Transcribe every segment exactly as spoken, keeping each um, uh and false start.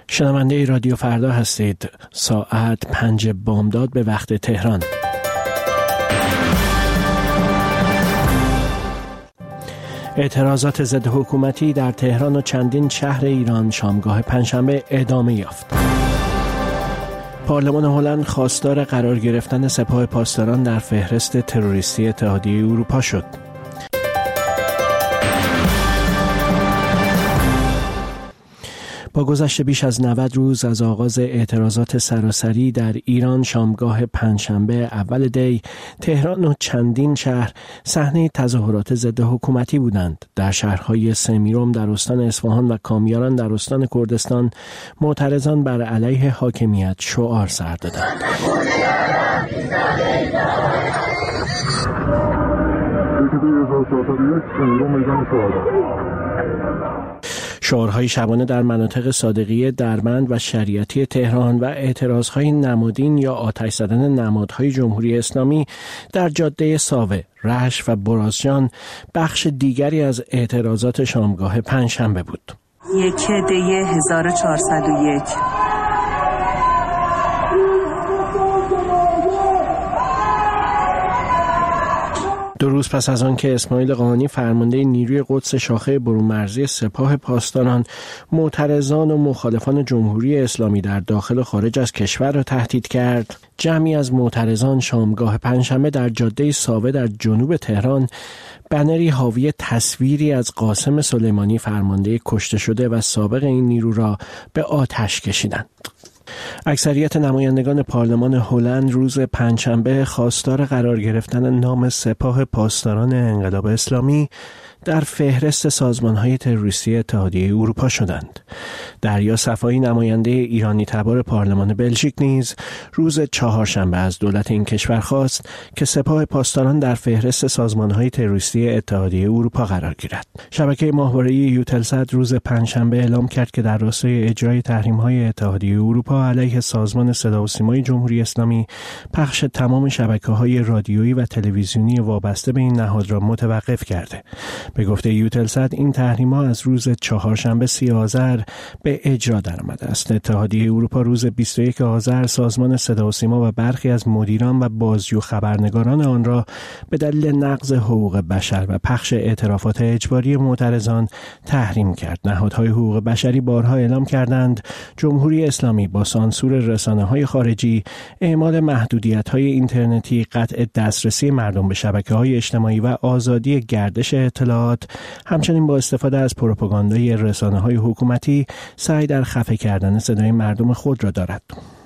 شنونده رادیو فردا هستید. ساعت پنج بامداد به وقت تهران. اعتراضات ضد حکومتی در تهران و چندین شهر ایران شامگاه پنجشنبه ادامه یافت. پارلمان هلند خواستار قرار گرفتن سپاه پاسداران در فهرست تروریستی اتحادیه اروپا شد. با گذشت بیش از نود روز از آغاز اعتراضات سراسری در ایران شامگاه پنجشنبه اول دی، تهران و چندین شهر صحنه تظاهرات ضد حکومتی بودند. در شهرهای سمیرم در استان اصفهان و کامیاران در استان کردستان، معترضان بر علیه حاکمیت شعار سر دادند. شعارهای شبانه در مناطق صادقیه، دربند و شریعتی تهران و اعتراضهای نمادین یا آتش زدن نمادهای جمهوری اسلامی در جاده ساوه، رشت و برازجان بخش دیگری از اعتراضات شامگاه پنجشنبه بود. یک دی هزار و چهارصد و یک دو روز پس از آن که اسماعیل قاآنی فرمانده نیروی قدس شاخه برون‌مرزی سپاه پاسداران معترضان و مخالفان جمهوری اسلامی در داخل و خارج از کشور را تهدید کرد، جمعی از معترضان شامگاه پنجشنبه در جاده ساوه در جنوب تهران بنری حاوی تصویری از قاسم سلیمانی فرمانده کشته شده و سابق این نیرو را به آتش کشیدند. اکثریت نمایندگان پارلمان هلند روز پنجشنبه خواستار قرار گرفتن نام سپاه پاسداران انقلاب اسلامی در فهرست سازمان‌های تروریستی اتحادیه اروپا شدند. دریا صفایی نماینده ایرانی تبار پارلمان بلژیک نیز روز چهارشنبه از دولت این کشور خواست که سپاه پاسداران در فهرست سازمان‌های تروریستی اتحادیه اروپا قرار گیرد. شبکه ماهواره‌ای یوتلسات روز پنجشنبه اعلام کرد که در راستای اجرای تحریم‌های اتحادیه اروپا علیه سازمان صدا و سیمای جمهوری اسلامی، پخش تمام شبکه‌های رادیویی و تلویزیونی وابسته به این نهاد را متوقف کرده. به گفته یوتلسات این تحریم‌ها از روز چهارشنبه سی آذر به اجرا درآمده است. اتحادیه اروپا روز بیست و یک آذر سازمان صدا و سیما و برخی از مدیران و بازجو خبرنگاران آن را به دلیل نقض حقوق بشر و پخش اعترافات اجباری معترضان تحریم کرد. نهادهای حقوق بشری بارها اعلام کردند جمهوری اسلامی با سانسور رسانه‌های خارجی، اعمال محدودیت‌های اینترنتی، قطع دسترسی مردم به شبکه‌های اجتماعی و آزادی گردش اطلاعات، همچنین با استفاده از پروپاگاندای رسانه‌های حکومتی سعی در خفه کردن صدای مردم خود را دارد.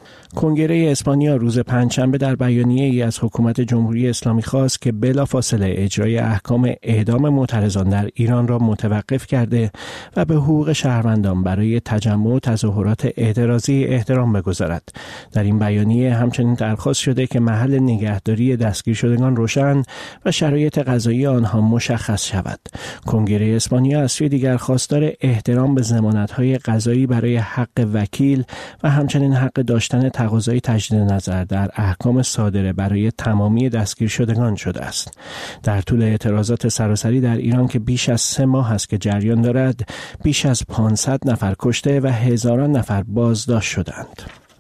کنگره اسپانیا روز پنجشنبه در بیانیه‌ای از حکومت جمهوری اسلامی خواست که بلافاصله اجرای احکام اعدام معترضان در ایران را متوقف کرده و به حقوق شهروندان برای تجمع و تظاهرات اعتراضی احترام بگذارد. در این بیانیه همچنین درخواست شده که محل نگهداری دستگیر شدگان روشن و شرایط قضایی آنها مشخص شود. کنگره اسپانیا از سوی دیگر خواستار احترام به ضمانت‌های قضایی برای حق وکیل و همچنین حق داشتن تقاضای تجدید نظر در احکام صادره برای تمامی دستگیر شدگان شده است. در طول اعتراضات سراسری در ایران که بیش از سه ماه است که جریان دارد، بیش از پانصد نفر کشته و هزاران نفر بازداشت شدند.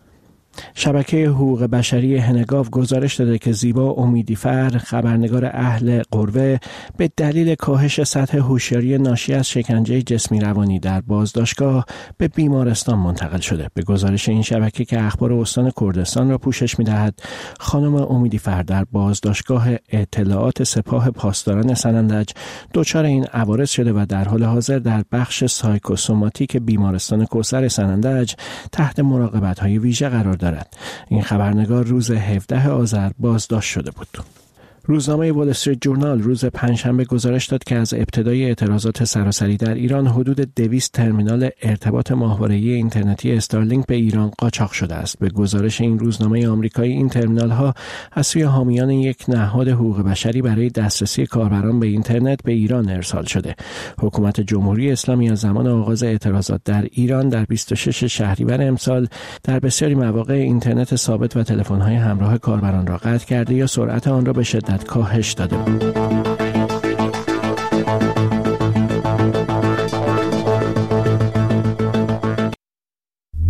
شبکه حقوق بشری هنگاو گزارش داده که زیبا امیدیفر، خبرنگار اهل قروه، به دلیل کاهش سطح هوشیاری ناشی از شکنجه جسمی روانی در بازداشتگاه به بیمارستان منتقل شده. به گزارش این شبکه که اخبار استان کردستان را پوشش می‌دهد، خانم امیدیفر در بازداشتگاه اطلاعات سپاه پاسداران سنندج دچار این عوارض شده و در حال حاضر در بخش سایکوسوماتیک بیمارستان کوثر سنندج تحت مراقبت‌های ویژه قرار دارد. این خبرنگار روز هفدهم آذر بازداشت شده بود. روزنامه وال استریت جورنال روز پنجشنبه گزارش داد که از ابتدای اعتراضات سراسری در ایران حدود دویست ترمینال ارتباط ماهواره‌ای اینترنتی استارلینک به ایران قاچاق شده است. به گزارش این روزنامه آمریکایی، این ترمینال‌ها از سوی حامیان یک نهاد حقوق بشری برای دسترسی کاربران به اینترنت به ایران ارسال شده. حکومت جمهوری اسلامی از زمان آغاز اعتراضات در ایران در بیست و شش شهریور امسال در بسیاری مواقع اینترنت ثابت و تلفن‌های همراه کاربران را قطع کرده یا سرعت آن را به شدت کاهش داده بود.